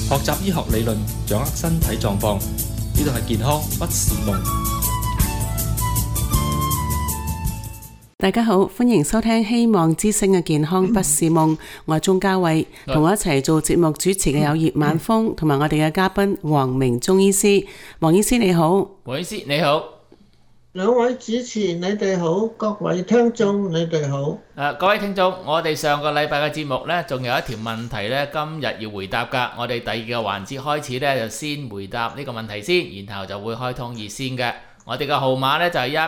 學習醫學理論，掌握身體狀況。呢度係健康不是夢。 大家好，歡迎收聽希望之聲嘅健康不是夢。我係鍾嘉慧，同我一齊做節目主持嘅有葉晚風，同埋我哋嘅嘉賓黃明中醫師。黃醫師你好。 黃醫師你好。 兩位主持你哋好，各位聽眾你哋好。 各位聽眾，我哋上個禮拜嘅節目呢，仲有一條問題呢，今日要回答㗎。我哋第二個環節開始呢，就先回答呢個問題先，然後就會開通熱線嘅。我哋嘅號碼呢，就係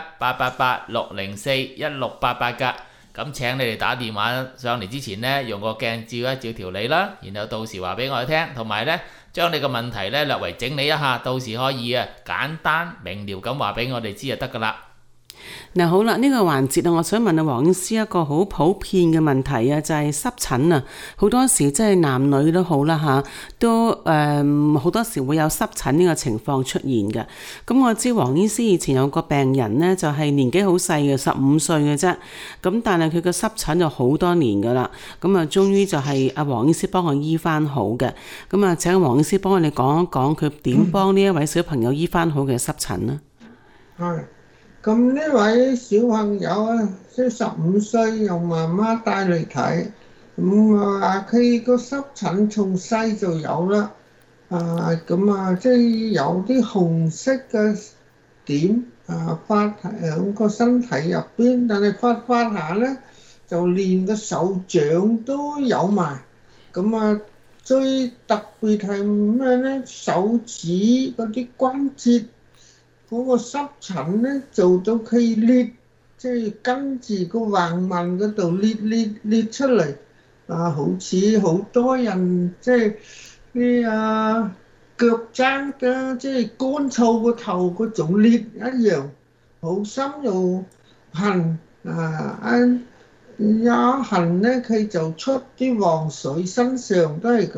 1888604168㗎。咁請你哋打電話上嚟之前呢，用個鏡照一照條脷啦，然後到時話俾我哋聽，同埋呢將你個問題呢略為整理一下，到時可以簡單明瞭咁話俾我哋知就得㗎啦。 嗱好啦，呢個環節啊，我想問黃醫師一個好普遍嘅問題啊，就係濕疹啊。好多時即係男女都好啦嚇，都好多時會有濕疹呢個情況出現嘅。咁我知黃醫師以前有個病人呢，就係年紀好細嘅，15歲嘅啫。咁但係佢個濕疹就好多年噶啦。咁啊，終於就係阿黃醫師幫我醫翻好嘅。咁啊，請黃醫師幫我哋講一講佢點幫呢一位小朋友醫翻好嘅濕疹呢？ 係。咁呢位小朋友啊，即係15歲，由媽媽帶嚟睇，佢個濕疹從細就有啦，即係有啲紅色嘅點發喺個身體入邊，但係發下咧就連個手掌都有埋，最特別係咩咧？手指嗰啲關節。嗰個濕疹咧做到佢裂，即係跟住個橫紋嗰度裂出嚟，好似好多人即係啲腳踭嘅，即係乾燥個頭嗰種裂一樣，好深又痕，一痕咧佢就出啲黃水，身上都係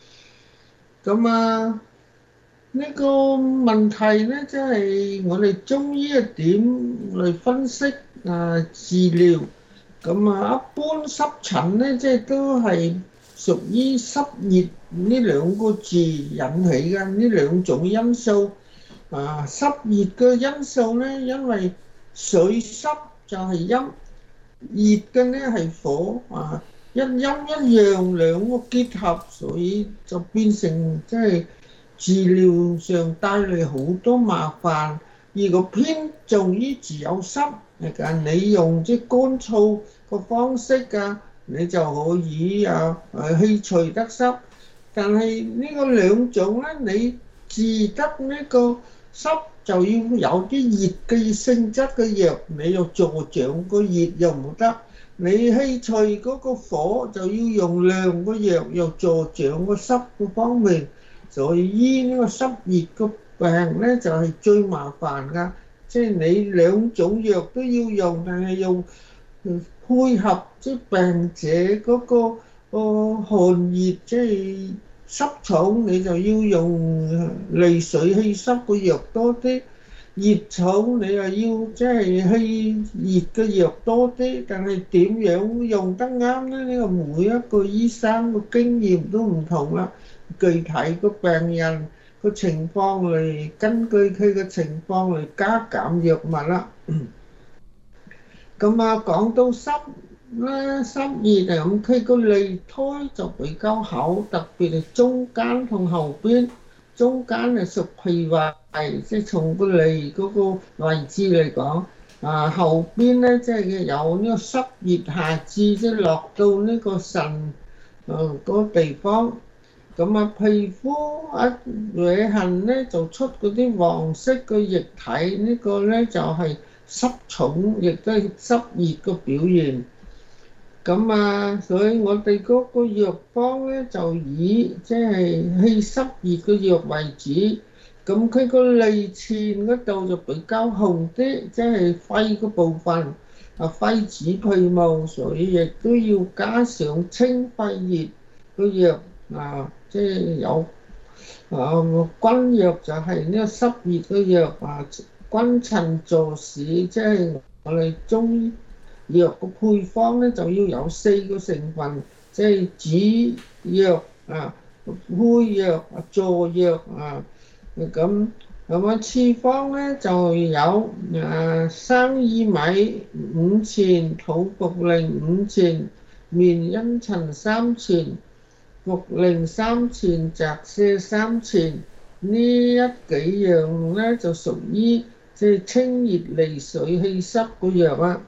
咁。呢個問題呢，即係我哋中醫一點嚟分析治療。一般濕疹呢，即係都係屬於濕熱呢兩個字引起嘅呢兩種因素。濕熱嘅因素呢，因為水濕就係陰，熱嘅呢係火，一陰一陽兩個結合，所以就變成即係治療上帶嚟好多麻煩。如果偏重於只有濕，你用即乾燥個方式你就可以去除得濕。但係呢個兩種咧，你治得呢個濕就要有啲熱嘅性質嘅藥，你又助長個熱又唔得。你去除嗰個火就要用涼嘅藥，又助長個濕嘅方面。所以醫呢個濕熱個病咧就係最麻煩噶，即係你兩種藥都要用，但係用配合即係病者嗰個寒熱，即係濕重，你就要用利水祛濕嘅藥多啲；熱重你又要即係祛熱嘅藥多啲。但係點樣用得啱咧？呢個每一個醫生嘅經驗都唔同啦。具體個病人個情況嚟，根據佢嘅情況嚟加減藥物啦。講到濕咧，濕熱咁，佢個脷苔就比較厚，特別係中間同後邊。中間係屬脾胃，即係從個脷嗰個位置嚟講。後邊咧即係有呢個濕熱下至，即係落到呢個腎嗰個地方。皮膚惹痕咧就出嗰啲黃色嘅液體，呢個咧就係濕重，亦都係濕熱嘅表現。所以我哋嗰個藥方咧就以即係祛濕熱嘅藥為主。佢個脷前嗰度就比較紅啲，即係肺嘅部分，肺主皮毛，所以亦都要加上清肺熱嘅藥。即係有君藥就係呢個濕熱嘅藥，君臣佐使，即係我哋中醫藥嘅配方咧就要有4個成分，即係止藥配藥、助藥啊。咁處方咧就有生薏米5錢、土茯苓5錢、面茵陳3錢、茯苓3錢、澤瀉3錢。呢一幾樣咧就屬於即係清熱利水祛濕嘅藥啊。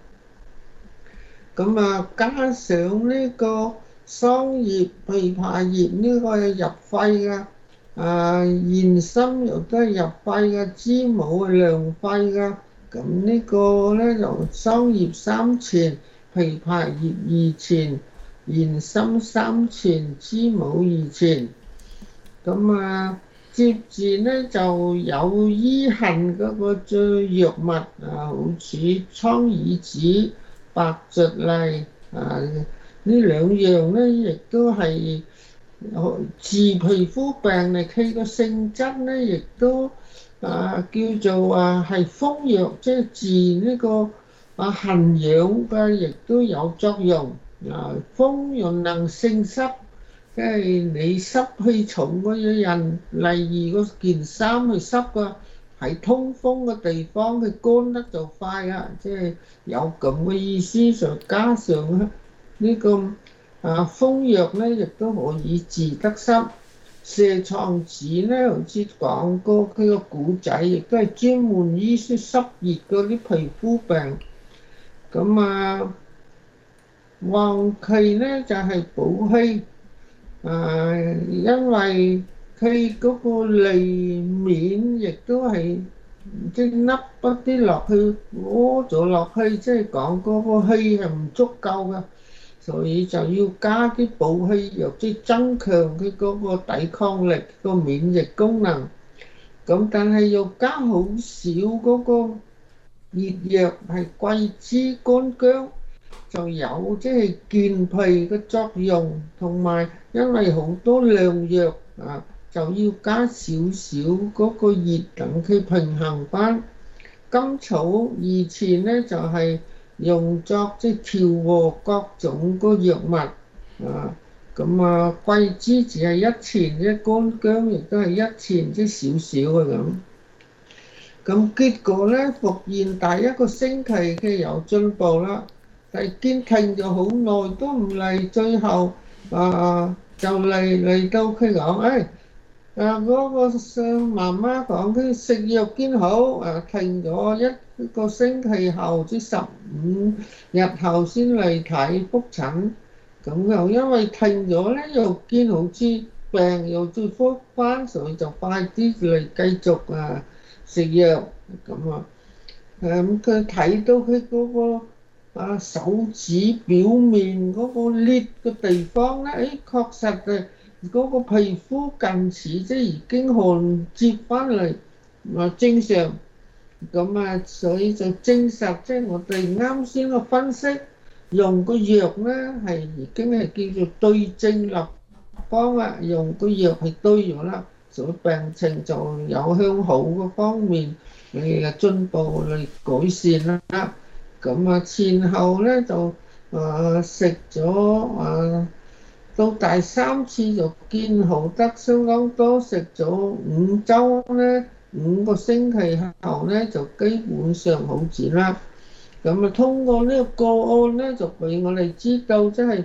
加上呢個桑葉、枇杷葉呢個係入肺嘅，賢參又都係入肺嘅，知母係涼肺嘅。咁呢個咧就桑葉3錢、枇杷葉2錢、賢參3錢、知母2錢。接住咧就有醫痕嗰個最藥物好似蒼耳子、白茱麗呢兩樣咧，亦都係治皮膚病嚟。佢個性質咧，亦都叫做係風藥，即係治呢個痕癢嘅，亦都有作用。風潤能勝濕。即係你濕氣重嗰啲人，例如嗰件衫係濕嘅，喺通風嘅地方，佢乾得就快啊！即係有咁嘅意思，就加上呢個風藥咧，亦都可以治得濕。蛇床子咧，好似講過佢個古仔，亦都係專門醫啲濕熱嗰啲皮膚病。黃芪咧就係補氣。因為佢嗰個脷面亦都係即係凹一啲落去，屙咗落去，即係講嗰個氣係唔足夠嘅，所以就要加啲補氣藥，即係增強佢嗰個抵抗力、個免疫功能。但係又加好少嗰個熱藥，係桂枝乾薑。就有即係健脾嘅作用，同埋因為好多涼藥就要加少少嗰個熱，等佢平衡翻。甘草2錢咧就係用作即係調和各種個藥物。桂枝只係1錢啫，乾薑亦都係1錢，即係少少嘅咁。結果咧服現第一個星期佢有進步啦。但係堅停咗好耐都唔嚟，最後就嚟到佢講，嗰個媽媽講佢食藥堅好，停咗1個星期後，即15日後先嚟睇覆診。咁又因為停咗咧，又見好似病又再復翻，所以就快啲嚟繼續食藥。佢睇到佢嗰個手指表面嗰個裂嘅地方咧，確實係嗰個皮膚近似即係已經焊接翻嚟正常。所以就證實即係我哋啱先個分析，用個藥咧係已經係叫做對症立方啦，用個藥係對咗啦，所以病情就有向好嘅方面嚟進步嚟改善啦。前後咧就食咗到第3次就見好得相當多，食咗5週咧，5個星期後咧就基本上好轉啦。通過呢個個案咧，就俾我哋知道，即係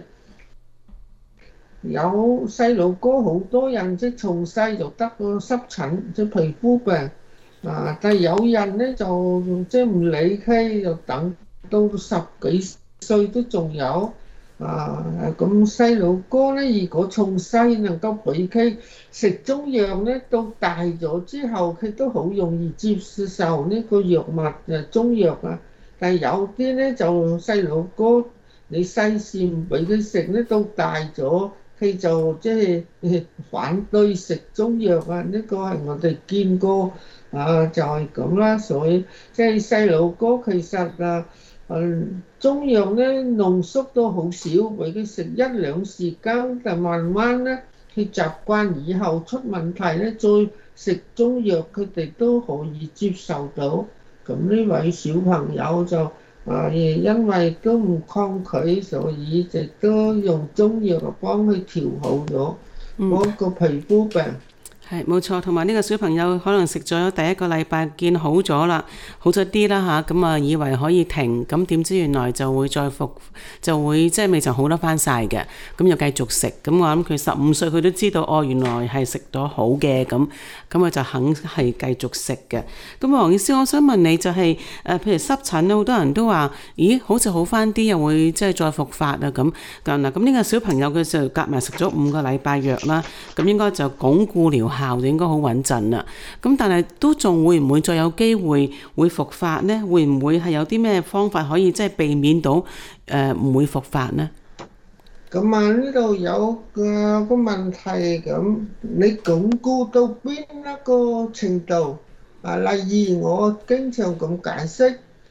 有細路哥好多人即係從細就得個濕疹，即係皮膚病。但係有人咧就即係唔理佢，就等到10幾歲都仲有。咁細路哥咧，如果從細能夠俾佢食中藥咧，到大咗之後佢都好容易接受呢個藥物中藥啊。但係有啲咧就細路哥，你細時唔俾佢食咧，到大咗佢就即係反對食中藥啊。呢個係我哋見過就係咁啦。所以即係細路哥其實中藥咧濃縮到好少，俾佢食1-2時間，但慢慢咧佢習慣以後出問題咧，再食中藥佢哋都可以接受到。咁呢位小朋友就因為都唔抗拒，所以就都用中藥幫佢調好咗。 嗰個皮膚病。 係冇錯，同埋呢個小朋友可能食咗第一個禮拜見好咗啦，好咗啲啦嚇，咁啊以為可以停，咁點知原來就會再復，就會即係未曾好得翻晒嘅，咁又繼續食。咁我諗佢15歲佢都知道哦，原來係食到好嘅，咁佢就肯係繼續食嘅。咁黃醫師，我想問你就係譬如濕疹咧，好多人都話，咦好似好翻啲，又會即係再復發啊咁。嗱咁呢個小朋友佢就夾埋食咗5個禮拜藥啦，咁應該就鞏固療效就應該好穩陣啦。咁但係都仲會唔會再有機會復發呢？會唔會係有啲咩方法可以即係避免到唔會復發呢？ 咁啊呢度有個問題咁，你鞏固到邊一個程度啊？例如我經常咁解釋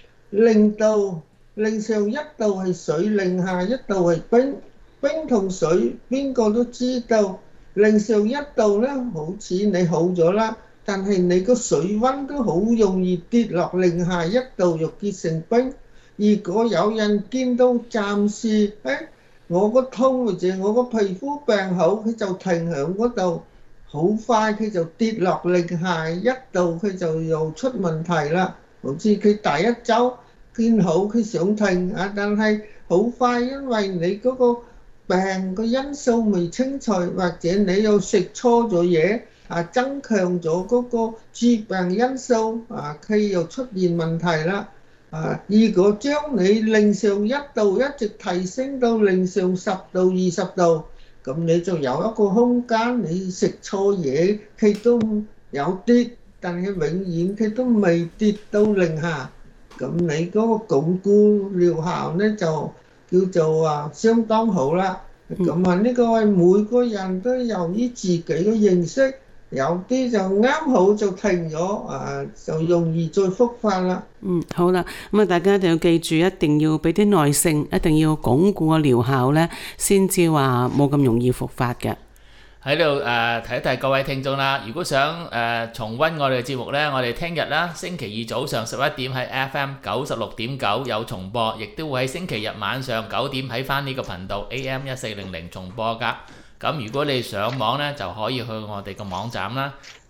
，0度零上1度係水，零下1度係冰，冰同水邊個都知道。零上1度咧，好似你好咗啦，但係你個水溫都好容易跌落零下1度，又結成冰。如果有人見到暫時我個痛或者我個皮膚病好，佢就停響嗰度，好快佢就跌落零下1度，佢就又出問題啦。好似佢第一週見好，佢想停啊，但係好快，因為你嗰個病個因素未清除，或者你又食錯咗嘢啊，增強咗嗰個致病因素啊，佢又出現問題啦。啊，如果將你零上1度一直提升到零上10度、20度，咁你就有一個空間，你食錯嘢佢都有跌，但係永遠佢都未跌到零下，咁你嗰個鞏固療效呢就叫做相當好啦。咁呢個係每個人都由於自己嘅認識，有啲就啱好就停咗，就容易再復發啦。 好啦，咁大家一定要記住，一定要俾啲耐性，一定要鞏固個療效呢，先至話冇咁容易復發嘅。 喺度提一提各位聽眾啦，如果想重溫我哋嘅節目呢，我哋聽日啦，星期2早上11點喺 FM 96.9有重播，亦都會喺星期日晚上9點喺翻呢個頻道 AM 1400重播噶。咁如果你上網呢，就可以去我哋個網站啦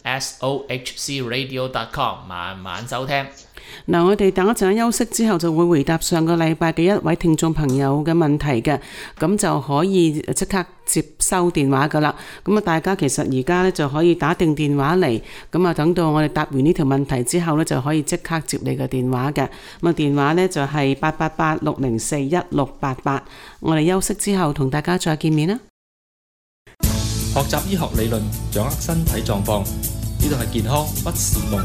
sohcradio.com 慢慢收聽。 嗱，我哋等一陣休息之後就會回答上個禮拜嘅一位聽眾朋友嘅問題嘅，咁就可以即刻接收電話噶啦。咁大家其實而家咧就可以打定電話嚟，咁等到我哋答完呢條問題之後咧，就可以即刻接你嘅電話嘅。咁電話咧就係888-604-1688。我哋休息之後同大家再見面啦。 學習醫學理論，掌握身體狀況，呢度係健康不是夢。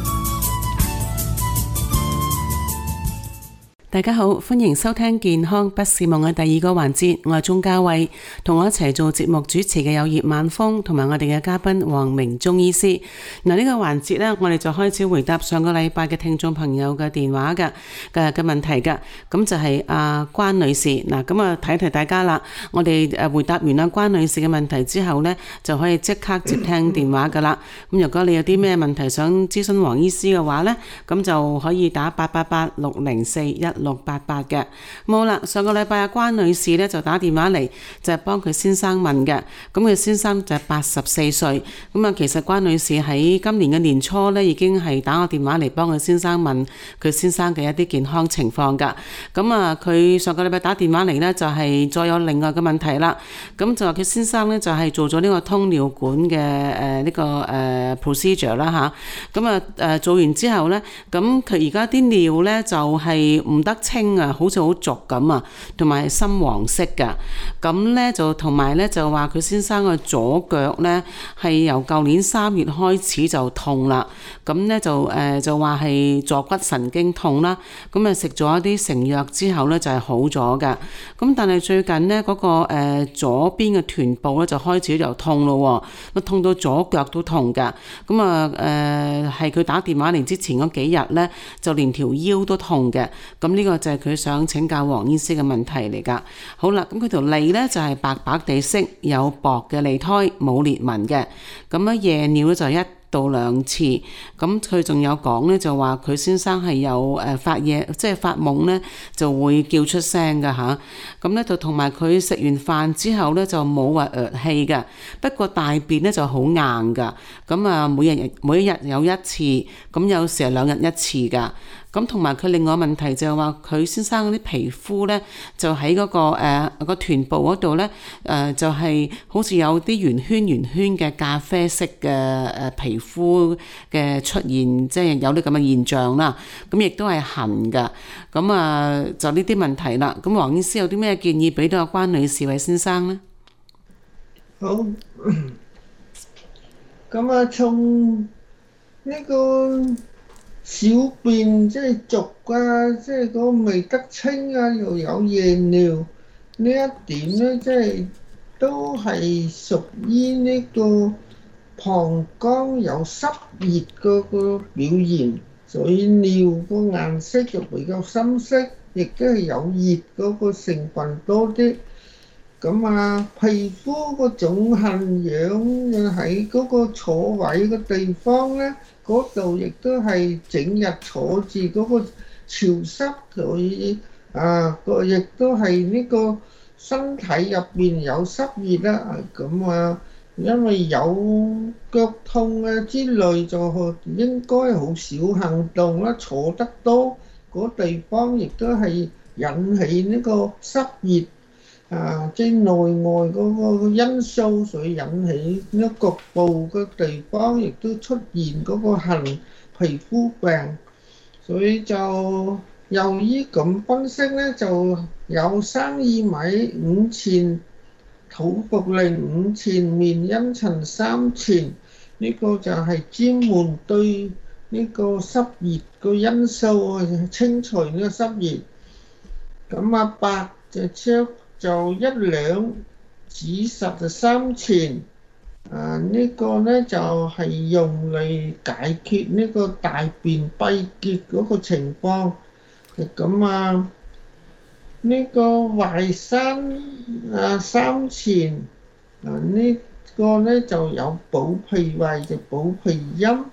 大家好，歡迎收聽健康不是夢嘅第2個環節，我係鍾嘉慧，同我一齊做節目主持嘅有葉萬峰同埋我哋嘅嘉賓黃明中醫師。嗱，呢個環節呢，我哋就開始回答上個禮拜嘅聽眾朋友嘅電話嘅問題嘅，咁就係關女士。嗱，咁啊提大家啦，我哋回答完關女士嘅問題之後呢，就可以即刻接聽電話噶啦。咁如果你有啲咩問題想諮詢黃醫師嘅話呢，咁就可以打888-604-1688嘅。冇啦，上個禮拜關女士咧就打電話嚟，就係幫佢先生問嘅。咁佢先生就係84歲。咁其實關女士喺今年嘅年初咧已經係打個電話嚟幫佢先生問佢先生嘅一啲健康情況噶。咁佢上個禮拜打電話嚟咧就係再有另外嘅問題啦。咁就話佢先生咧就係做咗呢個通尿管嘅呢個procedure 啦吓。咁做完之後咧，咁佢而家啲尿咧就係唔得清啊，好似好濁咁啊，同埋深黃色噶。咁咧就同埋咧就話佢先生嘅左腳咧係由舊年3月開始就痛啦。咁咧就話係坐骨神經痛啦。咁食咗一啲成藥之後咧就係好咗噶。咁但係最近咧嗰個左邊嘅臀部咧就開始又痛咯，痛到左腳都痛噶。咁係佢打電話嚟之前嗰幾日咧就連條腰都痛嘅。咁呢個就係佢想請教黃醫師嘅問題嚟噶。好啦，咁佢條脷咧就係白白地色，有薄嘅脷苔，冇裂紋嘅。咁夜尿咧就一到2次。咁佢仲有講咧，就話佢先生係有發嘢，即係發夢咧就會叫出聲㗎吓。咁咧就同埋佢食完飯之後咧就冇話氣㗎，不過大便咧就好硬㗎。咁啊每一日有1次，咁有時係2日1次㗎。咁同埋佢另外問題就係話佢先生嗰啲皮膚咧就喺嗰個臀部嗰度咧就係好似有啲圓圈嘅咖啡色嘅皮膚嘅出現，即係有啲咁嘅現象啦。咁亦都係痕㗎。咁啊就呢啲問題啦。咁黃醫師有啲咩建議俾到阿關女士位先生呢？ 好，咁啊，從呢個小便即係濁啊，即係嗰個未得清啊，又有夜尿呢一點咧，即係都係屬於呢個膀胱有濕熱嗰個表現，所以尿個顏色就比較深色，亦都係有熱嗰個成分多啲。咁啊，皮膚個種痕癢喺嗰個坐位嘅地方咧，嗰度亦都係整日坐住嗰個潮濕，所以個亦都係呢個身體入邊有濕熱啦。咁啊，因為有腳痛啊之類，就應該好少行動啦，坐得多嗰地方亦都係引起呢個濕熱。即係內外嗰個因素，所以引起呢局部嘅地方亦都出現嗰個痕皮膚病，所以就由於咁分析咧，就有生意米5錢，土茯苓5錢，面因陳3錢，呢個就係專門對呢個濕熱個因素清除呢個濕熱。咁啊，白就1兩，子實就3錢。呢個咧就係用嚟解決呢個大便閉結嗰個情況。咁啊，呢個淮山3錢。呢個咧就有補脾胃，就補脾陰。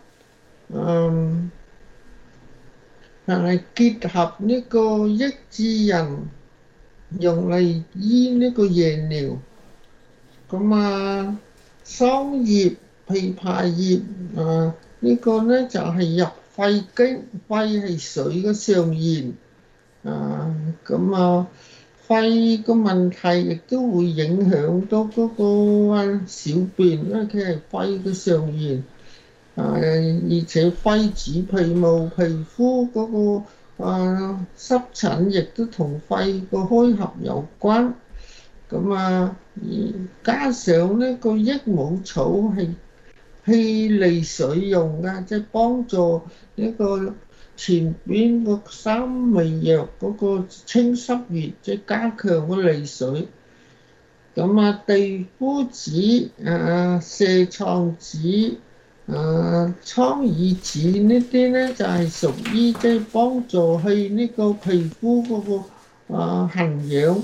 但係結合呢個益智仁，用嚟醫呢個夜尿。咁啊，桑葉、枇杷葉呢個咧就係入肺經，肺係水嘅上源。咁肺個問題亦都會影響到嗰個小便，因為佢係肺嘅上源。而且肺主皮毛，皮膚嗰個濕疹亦都同肺個開合有關。咁加上呢個益母草係氣利水用㗎，即係幫助呢個前邊個三味藥嗰個清濕熱，即係加強個利水。地膚子、瀉床子、蒼耳子呢啲咧就係屬於即係幫助去呢個皮膚嗰個痕癢。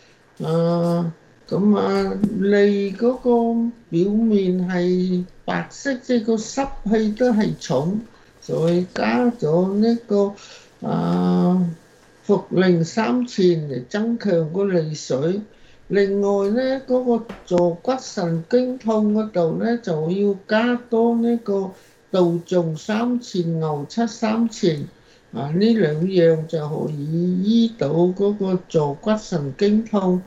脷嗰個表面係白色，即係個濕氣都係重，所以加咗呢個茯苓3錢嚟增強個利水。另外咧，嗰個坐骨神經痛嗰度咧，就要加多呢個杜仲3錢、牛膝3錢。呢2樣就可以醫到嗰個坐骨神經痛。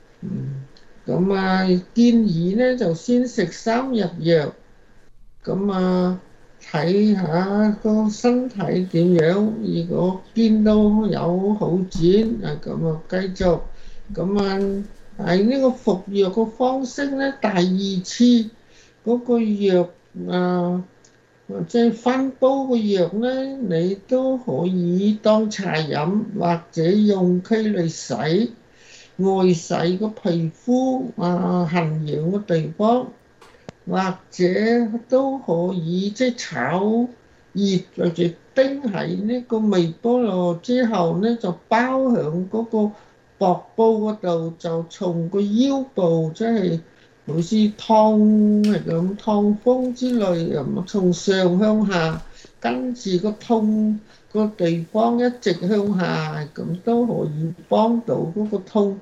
建議咧就先食3日藥。睇下個身體點樣。如果見到有好轉，繼續。喺呢個服藥嘅方式咧，第2次嗰個藥即係翻煲嘅藥咧，你都可以當茶飲，或者用佢嚟洗外洗個皮膚痕癢嘅地方，或者都可以即係炒熱或者叮喺呢個微波爐之後咧，就包響嗰個薄布嗰度，就從個腰部即係好似痛係咁，痛風之類咁，從上向下跟住個痛個地方一直向下，咁都可以幫到嗰個痛。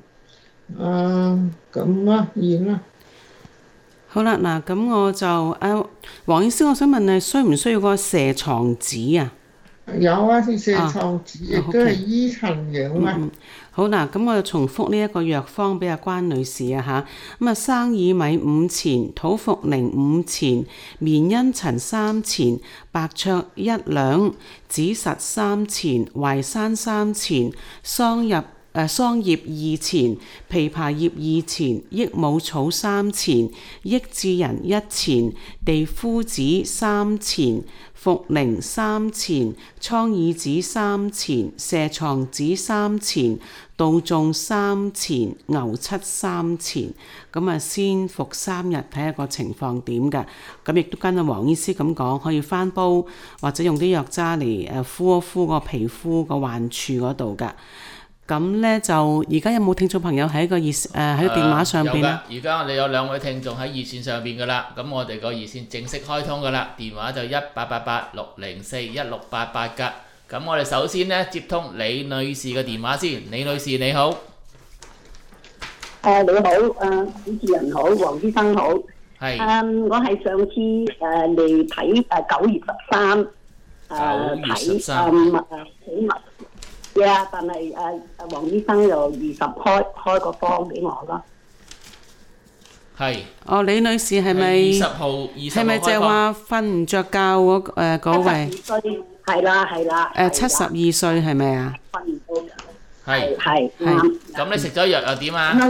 咁啊，完啦。 好啦，嗱，咁我就黃醫師，我想問你需唔需要個蛇床紙啊？ 有啊，蛇床紙亦都係醫塵樣啊。 好嗱，咁我就重複呢一個藥方俾阿關女士啊嚇。咁啊，生耳米5錢，土茯苓5錢，綿茵陳3錢，白芍1兩，紫實3錢，淮山3錢，桑葉2錢，枇杷葉2錢，益母草3錢，益智仁1錢，地膚子3錢，茯苓3錢，蒼耳子3錢，蛇床子3錢，杜仲3錢，牛膝3錢。咁啊，先服3日睇下個情況點㗎。咁亦都跟阿黃醫師咁講，可以翻煲或者用啲藥渣嚟敷一敷個皮膚個患處嗰度㗎。咁咧就而家有冇聽眾朋友喺個喺個電話上邊咧？ 而家我哋有2位聽眾喺熱線上邊噶啦，咁我哋個熱線正式開通噶啦，電話就1888604168噶。咁我哋首先咧接通李女士嘅電話先，李女士你好。 你好，主持人好，黃醫生好。 係。 我係上次嚟睇9月13睇但係黃醫生就20開個方俾我咯。 係。 哦，李女士係咪 20號係咪就係話瞓唔着覺嗰位？ 係啦。 72歲係咪啊？ 瞓唔到覺。 係。咁你食咗藥又點啊？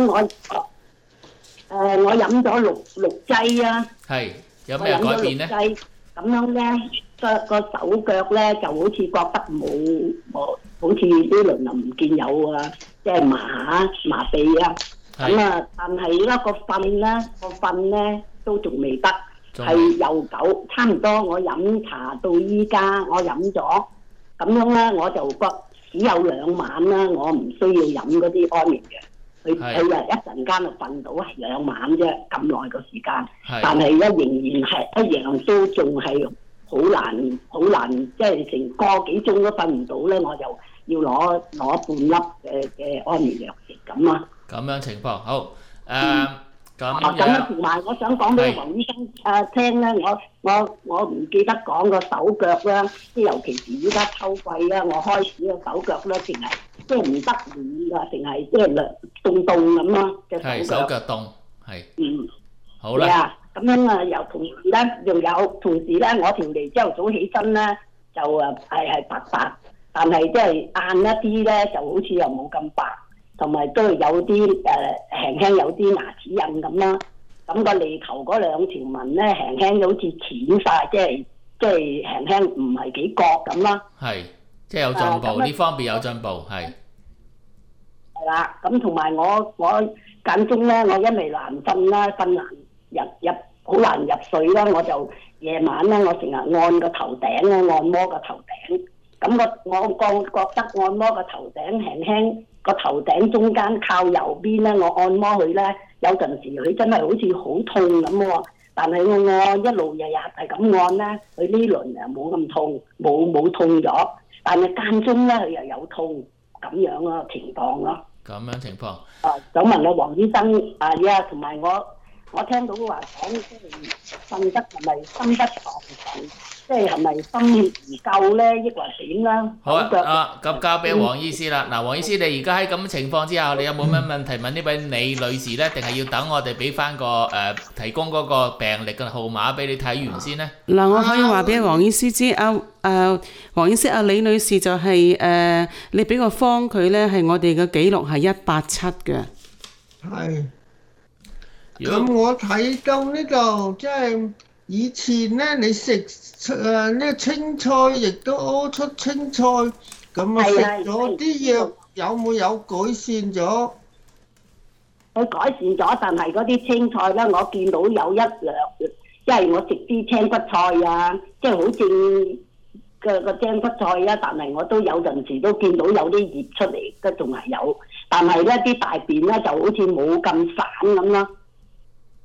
我飲咗6劑啊。 係。有咩改變呢？ 咁樣咧，個手腳咧就好似覺得冇，好似啲輪流唔見有啊，即係麻痹啊。咁啊，但係咧個瞓咧都仲未得，係又久，差唔多我飲茶到依家，我飲咗咁樣咧，我就覺只有2晚啦，我唔需要飲嗰啲安眠藥。佢一陣間就瞓到係2晚啫，咁耐個時間，但係咧仍然係一樣都仲係好難，即係成個幾鐘都瞓唔到咧，我就要攞半粒嘅安眠藥食咁啊。 咁樣情況好咁同埋我想講俾黃醫生聽咧，我唔記得講個手腳啦，即係尤其是依家秋季啦，我開始個手腳咧，淨係即係唔得暖㗎，淨係即係凍咁咯嘅手腳。 係手腳凍，係。好啦。 係啊，咁樣啊，又同時咧，仲有同時咧，我條脷朝頭早起身咧就係白白，但係即係晏一啲咧就好似又冇咁白。同埋都有啲輕輕有啲牙齒印咁啦，咁個脷頭嗰2條紋咧輕輕好似淺晒，即係輕輕唔係幾覺咁啦。係， 即係有進步，呢方面有進步，係。 係啦，咁同埋我間中咧，我因為難瞓啦，瞓難好難入睡啦，我就夜晚咧，我成日按個頭頂咧，按摩個頭頂。咁我覺得按摩個頭頂輕輕。個頭頂中間靠右邊咧，我按摩佢咧，有陣時佢真係好似好痛咁喎。但係我一路日日係咁按咧，佢呢輪又冇咁痛，冇痛咗。但係間中咧，佢又有痛咁樣咯情況咯。 咁樣情況。 想問阿黃醫生同埋我聽到話講，即係瞓得係咪心不防晨？即係咪心血唔夠咧，抑或點啦？ 好啊，咁交俾黃醫師啦。嗱，黃醫師，你而家喺咁嘅情況之下，你有冇咩問題問呢位李女士咧？定係要等我哋俾翻個提供嗰個病歷嘅號碼俾你睇完先呢？ 嗱，我可以話俾黃醫師知，黃醫師李女士就係你俾個方佢咧，係我哋嘅記錄係187嘅。 係。咁我睇到呢度即係。以前咧，你食呢青菜，亦都屙出青菜，咁啊食咗啲藥，有改善咗？ 佢改善咗，但係嗰啲青菜咧，我見到有1兩，即係我食啲青骨菜啊，即係好正嘅青骨菜啊，但係我都有陣時都見到有啲葉出嚟，都仲係有，但係咧啲大便咧就好似冇咁散咁咯。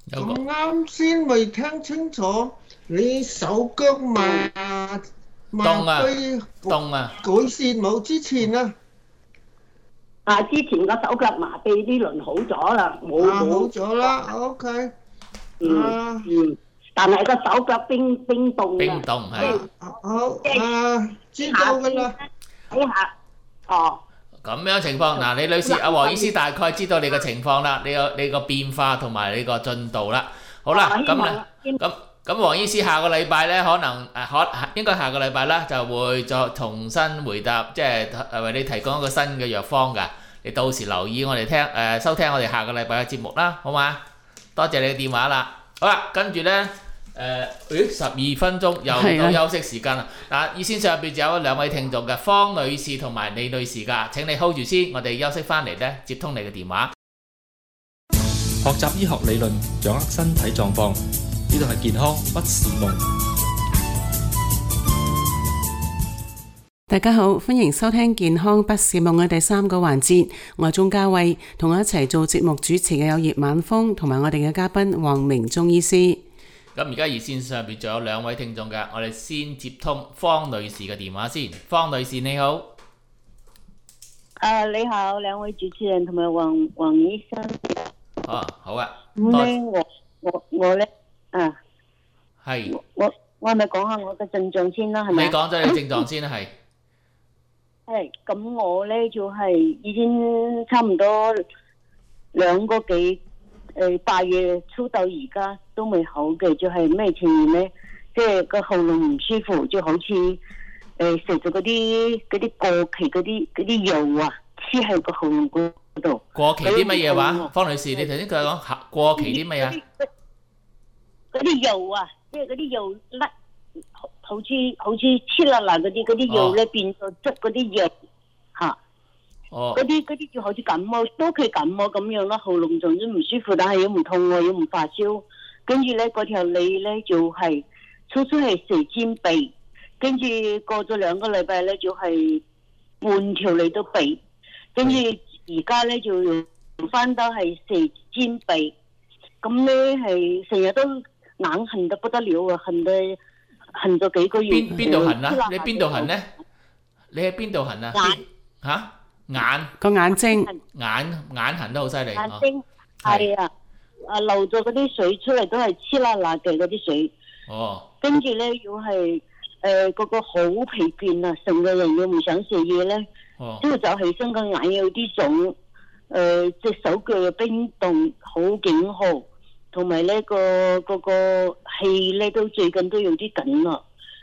咁啱先未聽清楚，你手腳麻痹凍啊！ 改善冇之前啊？ 之前個手腳麻痹呢輪好咗啦，冇好咗啦，OK。 但係個手腳冰凍冰凍係。 好知道㗎啦。 睇下， 咁樣情況嗱，李女士，阿黃醫師大概知道你嘅情況啦，你個變化同埋你個進度啦。好啦，咁黃醫師下個禮拜咧，可能應該下個禮拜啦，就會再重新回答，即係為你提供一個新嘅藥方㗎。你到時留意我哋收聽我哋下個禮拜嘅節目啦，好嘛？多謝你嘅電話啦。好啦，跟住咧12分鐘又到休息時間啦。嗱，熱線上邊就有兩位聽眾嘅，方女士同埋李女士㗎。請你 hold 住先，我哋休息翻嚟咧，接通你嘅電話。 學習醫學理論，掌握身體狀況，呢度係健康不是夢。 大家好，歡迎收聽健康不是夢嘅第3個環節，我係鍾嘉慧，同我一齊做節目主持嘅有葉晚風同埋我哋嘅嘉賓黃明中醫師。 咁而家熱線上邊仲有兩位聽眾嘅，我哋先接通方女士嘅電話先。方女士你好。 你好，兩位主持人同埋黃醫生。 好啊。 咁咧，我咧係。 我係咪講下我嘅症狀先啦？係咪？ 你講咗你症狀先啦，係。 係，咁我咧就係已經差唔多2個幾8月初到而家都未好嘅，就係咩情形咧？即係個喉嚨唔舒服，就好似食咗嗰啲過期嗰啲藥啊，黐喺個喉嚨嗰度。 過期啲乜嘢話？方女士，你頭先佢講過期啲乜嘢？ 嗰啲藥啊，即係嗰啲藥甩。好似黐辣辣嗰啲藥咧，變咗汁嗰啲藥嚇，嗰啲就好似感冒，多期感冒咁樣咯，喉嚨仲都唔舒服，但係又唔痛喎，又唔發燒，跟住咧嗰條脷咧就係初係蛇尖鼻，跟住過咗2個禮拜咧就係半條脷都鼻，跟住而家咧就翻到係蛇尖鼻，咁咧係成日都眼痕得不得了啊，痕咗幾個月。 邊度痕啊？你邊度痕咧？你喺邊度痕啊？眼個眼睛眼痕得好犀利。 眼睛係流咗嗰啲水出嚟都係黐辣辣嘅嗰啲水。跟住咧要係嗰個好疲倦啊，成個人要唔想食嘢咧，朝早起身個眼有啲腫，隻手腳又冰凍，好警號。同埋咧個氣咧都最近都有啲緊啦，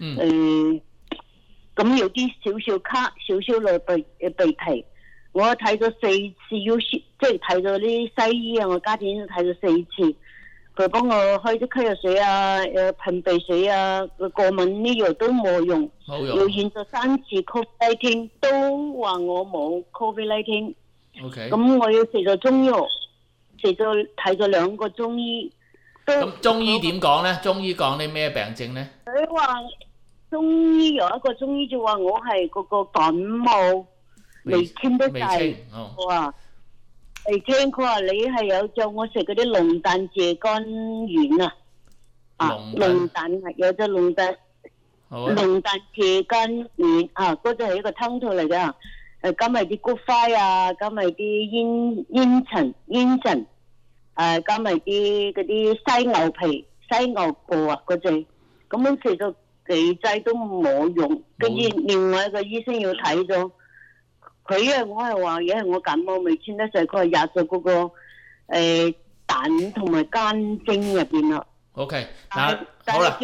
咁有啲少少卡，少少嘅鼻涕。我睇咗4次，即係睇咗啲西醫啊，我家庭睇咗4次，佢幫我開啲咳藥水啊，噴鼻水啊，過敏呢藥都冇用，又驗咗3次 COVID-19 都話我冇 COVID-19。咁我要食咗中藥。睇咗2個中醫， 咁中醫點講咧？中醫講啲咩病症咧？ 佢話中醫有一個中醫就話我係嗰個感冒未清得滯，佢話未清，佢話你係有叫我食嗰啲龍膽瀉肝丸龍膽有隻龍膽瀉肝丸嗰隻係一個湯頭嚟㗎。加埋啲菊花啊，加埋啲煙塵，加埋啲嗰啲犀牛皮、犀牛角啊嗰隻，咁樣食咗幾劑都冇用，跟住另外一個醫生要睇咗，佢我係話因為我感冒未清得滯，佢話入咗嗰個膽同埋肝經入邊啦。 OK， 嗱好啦，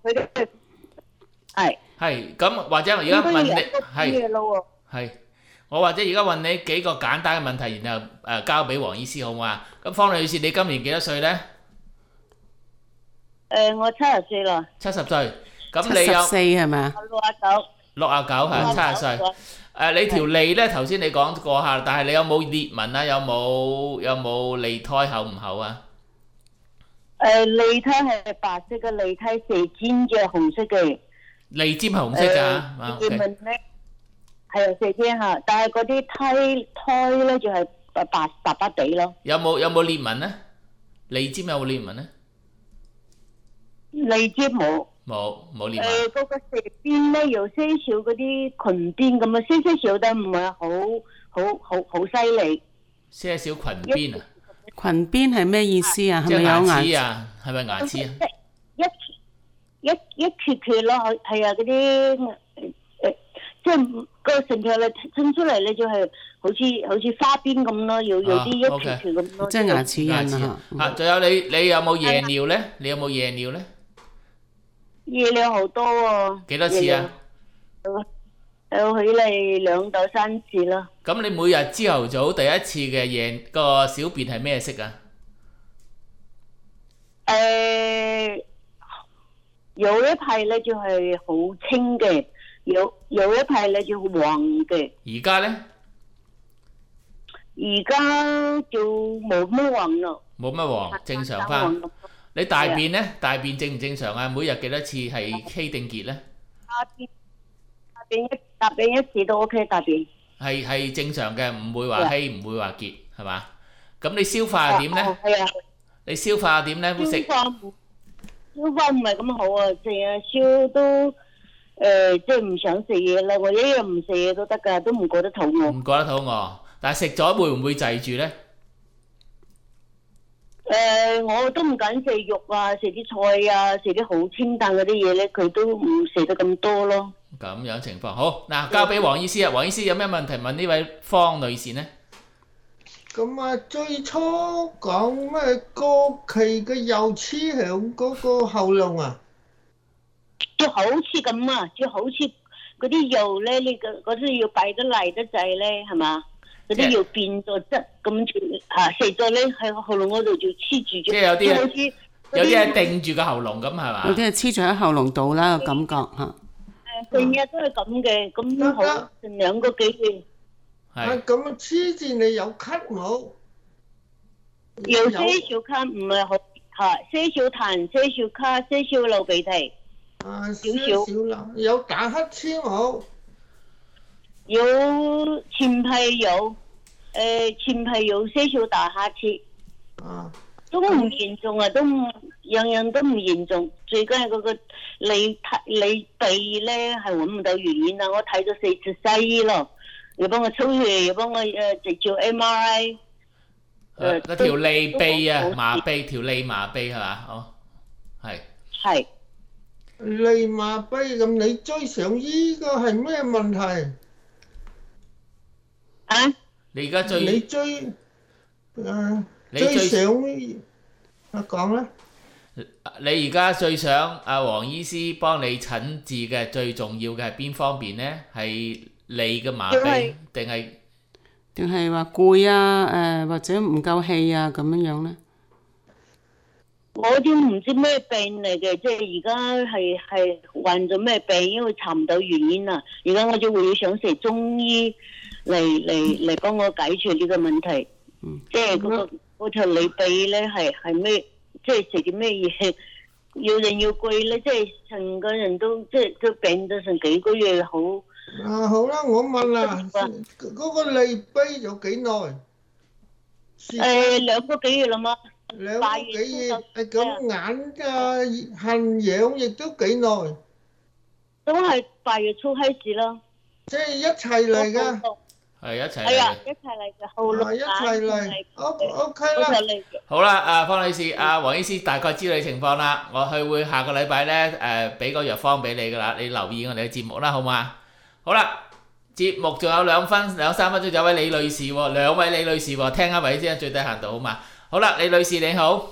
係咁或者我而家問你係。我或者而家問你幾個簡單嘅問題，然後交俾黃醫師好嘛？咁方女士，你今年幾多歲咧？ 我70歲啦。 70歲，咁你有 74係咪啊 ？69 係70歲。你條脷咧，頭先你講過下，但係你有冇裂紋啊？有冇脷苔厚唔厚啊？ 脷苔係白色嘅，脷苔舌尖嘅紅色嘅。 脷尖係紅色㗎。 裂紋咧？係啊，舌尖嚇，但係嗰啲胎咧就係白地咯。 有冇裂紋咧？ 脷尖有冇裂紋咧？ 脷尖冇。 冇裂紋。 嗰個舌邊咧有些少嗰啲裙邊咁啊，些少但唔係好犀利。 些少裙邊啊？ 裙邊係咩意思啊？係即係咪有牙齒啊？係咪牙齒啊？ 一缺缺咯，係啊，嗰啲即係個成條嚟伸出嚟咧，就係好似花邊咁咯，有啲一缺缺咁咯。 即係牙齒印啊！ 啊，仲有你有冇夜尿咧？你有冇夜尿咧？ 夜尿好多喎。 幾多次啊？ 有起嚟2到3次啦。 咁你每日朝頭早第一次嘅夜個小便係咩色啊？ 有一派咧就係好清嘅，有一派咧就黃嘅。 而家咧？ 而家就冇乜黃咯。 冇乜黃，正常翻。你大便咧？大便正唔正常啊？每日幾多次係稀定結咧？大便一次都 OK， 大便係正常嘅，唔會話稀，唔會話結，係嘛？咁你消化係點咧？ 係啊。 你消化點咧？會食？ 消化唔係咁好啊，成日燒都即係唔想食嘢啦。我一日唔食嘢都得㗎，都唔覺得肚餓。唔覺得肚餓，但係食咗會唔會滯住咧？ 我都唔敢食肉啊，食啲菜啊，食啲好清淡嗰啲嘢咧，佢都唔食得咁多咯。 咁樣情況好嗱，交俾黃醫師啊。黃醫師有咩問題問呢位方女士呢？ 咁啊，最初講咩過期嘅油黐響嗰個喉嚨啊？ 就好似咁啊，就好似嗰啲油咧，你嗰啲要擺得嚟得滯咧，係嘛？嗰啲要變咗質咁食咗咧喺喉嚨嗰度就黐住咗。 即係有啲係定住個喉嚨咁係嘛？ 有啲係黐住喺喉嚨度啦，個感覺嚇。 成日都係咁嘅，咁好成2個幾月。 係咁黐住你有咳冇？ 有些少咳，唔係好些少痰，些少咳，些少流鼻涕。少啦。有打乞嗤冇？ 有前排有些少打乞嗤。都唔嚴重啊，都樣樣都唔嚴重，最緊係嗰個你鼻咧係揾唔到原因啊！我睇咗4次西醫咯，又幫我抽血，又幫我直照 MRI。 嗰條脷鼻啊，麻痹，條脷麻痹係嘛？哦， 係。 脷麻痹咁，你最想醫個係咩問題？ 啊？ 你而家最想講啦。 你而家最想阿黃醫師幫你診治嘅最重要嘅係邊方面呢？係脷嘅麻痹定係話攰啊？或者唔夠氣啊咁樣呢？ 我都唔知咩病嚟嘅，即係而家係患咗咩病，因為查唔到原因啊！而家我就會想食中醫嚟幫我解決呢個問題。即係嗰條脷鼻咧係咩？即係食啲咩嘢？要人要攰咧，即係成個人都即係都病咗成幾個月好。 好啦，我問啦，嗰個脷鼻有幾耐 ？2個幾月啦嘛。 2個幾月，咁眼嘅痕癢亦都幾耐？ 都係8月初開始咯。 即係一齊嚟㗎。 係一齊嚟。 係啊，一齊嚟嘅，後6 一齊嚟。OK 啦。 好啦，方女士，黃醫師大概知道你情況啦，我會下個禮拜咧俾個藥方俾你㗎啦，你留意我哋嘅節目啦，好嘛？好啦，節目仲有2-3分鐘，有位李女士喎，2位李女士喎，聽一位先，最低限度好嘛？好啦，李女士你好。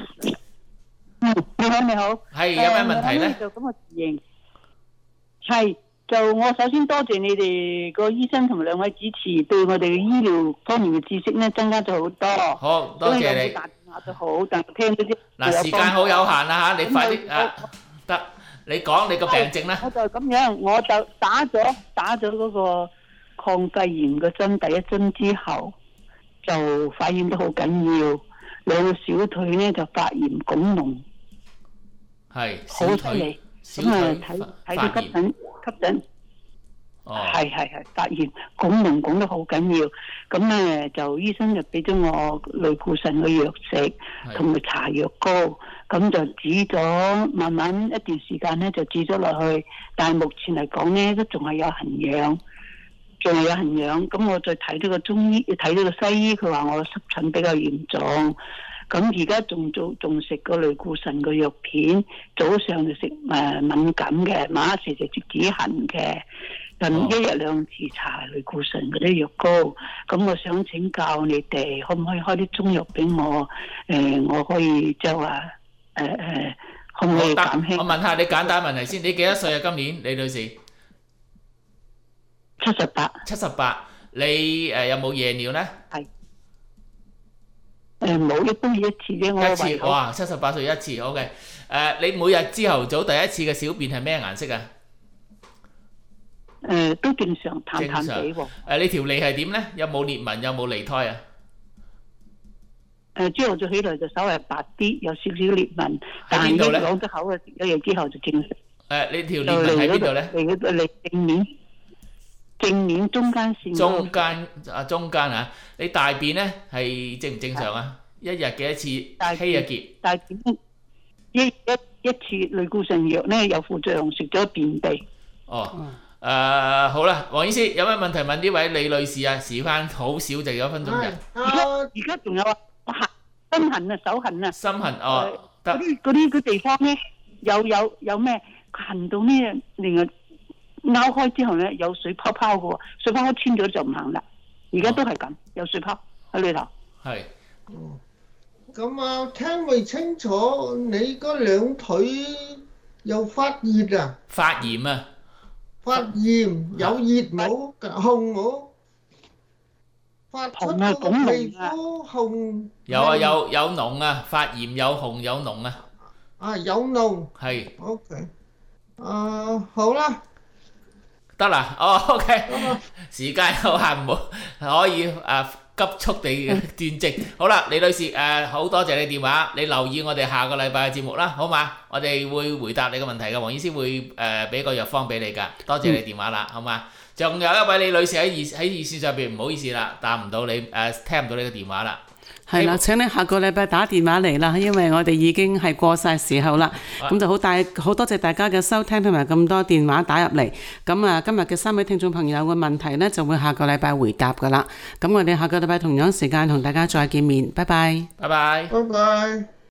你好。 係有咩問題咧？ 就咁個字形。係。就我首先多謝你哋個醫生同埋2位主持對我哋嘅醫療方面嘅知識咧增加咗好多。 好多謝你。 打電話就好，但係聽到啲嗱時間好有限啦嚇，你快啲得，你講你個病症啦。 我就咁樣，我就打咗嗰個抗肺炎嘅針，第1針之後就發現得好緊要，2個小腿咧就發炎腫膿。 係小腿。 咁啊睇咗急診。 係發炎，拱膿拱得好緊要。咁咧就醫生就俾咗我類固醇嘅藥食，同埋搽藥膏。咁就止咗，慢慢一段時間咧就止咗落去。但係目前嚟講咧，都仲係有痕癢，咁我再睇咗個中醫，睇咗個西醫，佢話我濕疹比較嚴重。咁而家仲食個類固醇嘅藥片，早上就食敏感嘅，晚黑就止痕嘅。咁一日2次搽類固醇嗰啲藥膏。咁我想請教你哋，可唔可以開啲中藥俾我？我可以即係話可唔可以減輕？ 我問下你簡單問題先，你幾多歲啊？今年李女士 78。 78，你有冇夜尿呢？ 係。冇，一般一次啫。我一次，哇！78歲一次 ，OK。你每日朝頭早第一次嘅小便係咩顏色啊？ 都正常，淡淡地喎。 你條脷係點呢？有冇裂紋？有冇離胎啊？ 朝頭早起來就稍微白啲，有少少裂紋。 喺邊度咧？ 講咗口嘅食咗嘢之後就正常。 你條裂紋喺邊度咧？ 嚟正面中間線。 中間啊！你大便咧係正唔正常啊？一日幾多次？稀啊結。 大便一次類固醇藥咧有副作用，食咗便秘。 好啦，黃醫師有咩問題問呢位李女士啊？時間好少，就1分鐘啫。 而家仲有心痕啊，手痕啊。 心痕得。嗰啲地方咧有咩痕到咩？另外拗開之後咧有水泡泡嘅喎，水泡泡穿咗就唔行啦。而家都係咁，有水泡喺裏頭。係。 咁啊，聽未清楚？你嗰兩腿又發熱啊？ 發炎啊！ 發炎有熱冇？紅冇？發出嗰個皮膚紅。 有啊，有膿啊，發炎有紅有膿啊。 有膿。係。OK。好啦。 得啦，OK。時間有限，唔好可以急速地斷症。好啦，李女士，好多謝你電話，你留意我哋下個禮拜嘅節目啦，好嘛？我哋會回答你嘅問題嘅，黃醫師會俾個藥方俾你㗎。多謝你電話啦，好嘛？仲有一位李女士喺熱線上邊，唔好意思啦，答唔到你，聽唔到你嘅電話啦。 係啦，請你下個禮拜打電話嚟啦，因為我哋已經係過晒時候啦。咁就好多謝大家嘅收聽同埋咁多電話打入嚟。咁啊，今日嘅3位聽眾朋友嘅問題呢，就會下個禮拜回答噶啦。咁我哋下個禮拜同樣時間同大家再見面，拜拜。 拜拜。 拜拜。